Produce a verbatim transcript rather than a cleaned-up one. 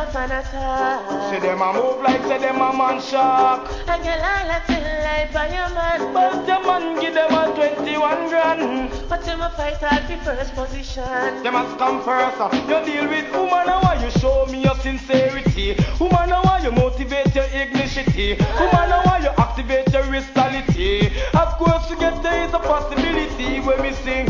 off an attack. Say them a move like say them a man shark. I get all that till life by your man. But your man give them a twenty-one grand. But them a fight at the first position. Them must come first. uh. You deal with woman, now why you show me your sincerity. Woman, now why you motivate your ignicity. Woman, now why you activate your ristality. Of course, to get there is a possibility when we sing.